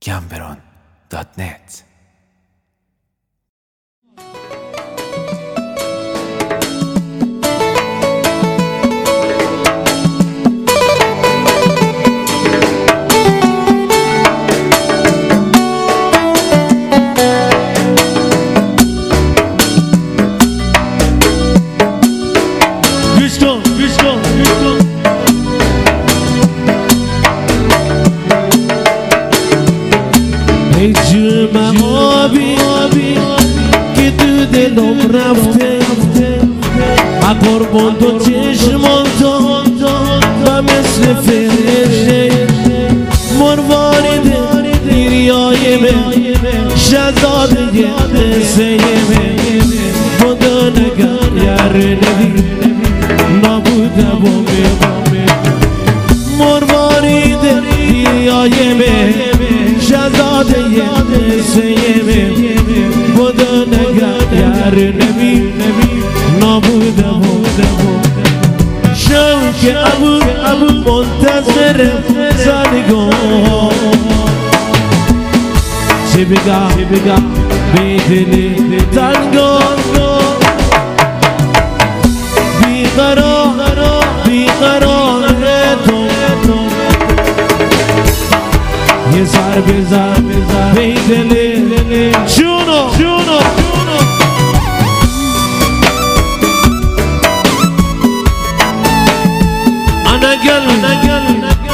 gambron.net. که تو دلم رفته قربان تو چشمان تو و مثل فرشته مروارید دیریای من شهزاده قصه من خدا نگر یار نبی نبوده و مروارید دیریای من شهزاده قصه من خدا نگر یار نبی نبوده شوق ابو منتظر زنگاه چه بگم به دل تنگان بیقرار تو یه سر بزن به دل جونو نگل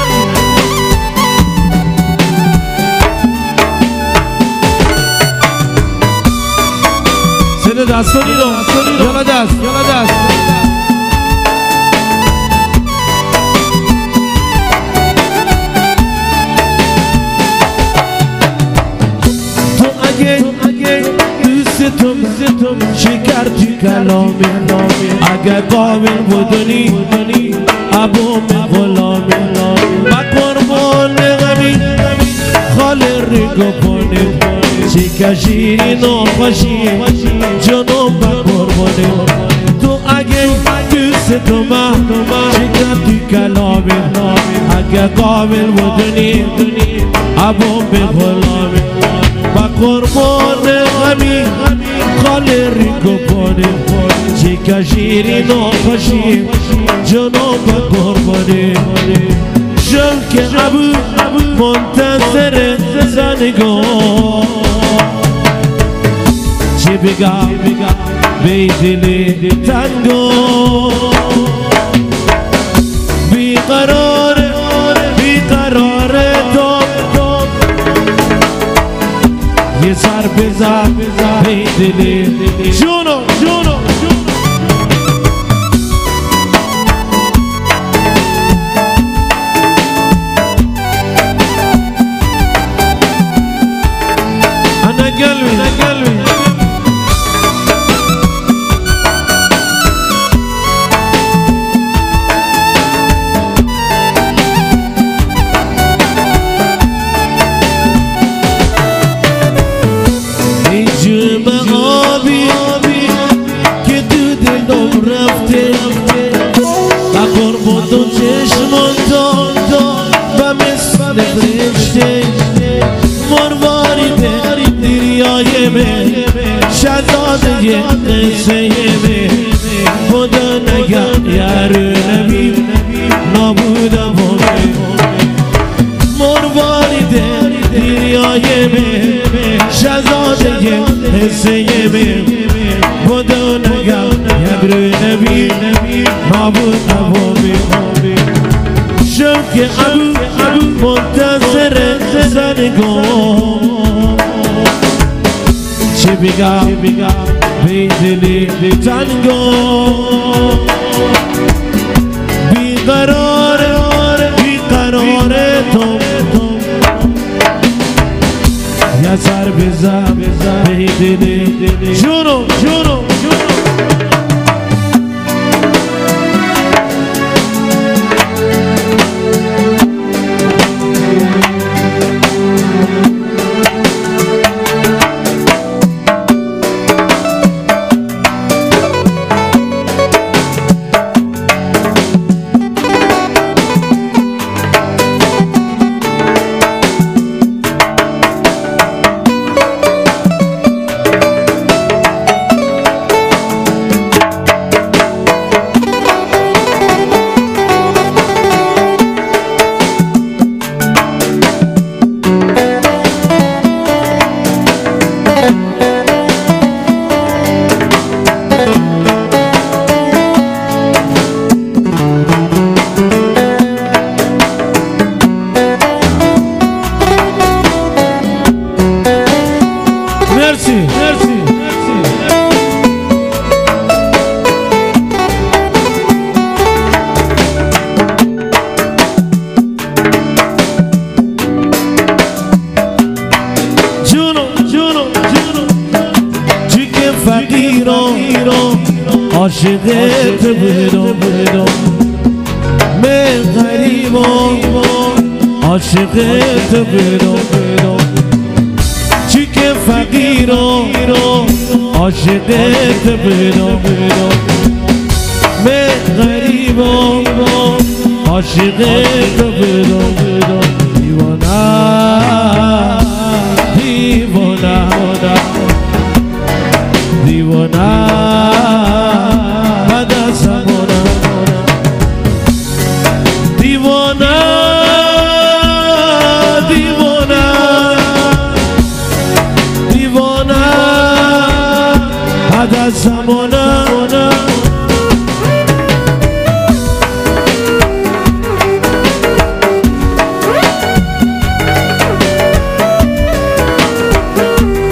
سده دستانی رو یالا دست تو اگه دوستم شکر تو کلامی اگه قابل بودنی ابو غلامی با قربان غمی خال رگو کنی چیکا شیرین و خوشی جنوب با قربانی تو اگه دوست تو شکر تو کلامی اگه قابل بودنی ابو غلامی با قربان غمی خال رگو کنی چیکا شیرین و خوشی جنوب قربانی شوق ابو منتظر زنگاه چه بگم به دل تنگاه بیقرار تو یه سر بزن به دل جونو قلبي ای جمع آبی که تو دلم رفته و قربان تو چشمان تو و مثل فرشته مروارید دیریای من شهزاده قصه من خدا نگر یار نبی نبوده و مروارید دیریای من شهزاده قصه من خدا نگر یار نبی نبوده و شوق ابو منتظر زنگاه چه بگم به دل تنگاه بیقرار تو یه سر بزن به دل جونو مرسی جونو جیگه فقیرم عاشقت بودم من غریبم عاشقت بودم جیگه فقیرم عاشقت بودم من غریبم عاشقت بودم دیوانه بعد از زمانه دیوانه بعد از زمانه